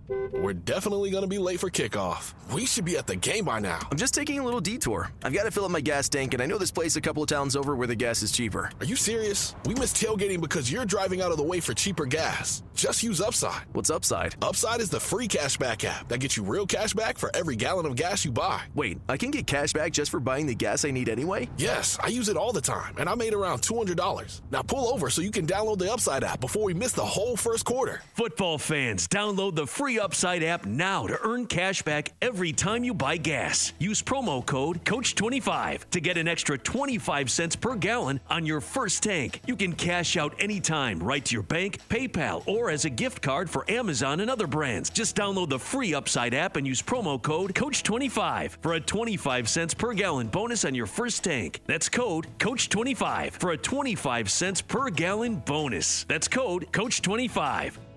We're definitely going to be late for kickoff. We should be at the game by now. I'm just taking a little detour. I've got to fill up my gas tank, and I know this place a couple of towns over where the gas is cheaper. Are you serious? We missed tailgating because you're driving out of the way for cheaper gas. Just use Upside. What's Upside? Upside is the free cashback app that gets you real cash back for every gallon of gas you buy. Wait, I can get cash back just for buying the gas I need anyway? Yes, I use it all the time, and I made around $200. Now pull over so you can download the Upside app before we miss the whole first quarter. Football fans, download the free Upside app now to earn cash back every time you buy gas. Use promo code COACH25 to get an extra 25 cents per gallon on your first tank. You can cash out anytime right to your bank, PayPal, or as a gift card for Amazon and other brands. Just download the free Upside app and use promo code COACH25 for a 25 cents per gallon bonus on your first tank. That's code COACH25 for a 25 cents per gallon bonus. That's code COACH25.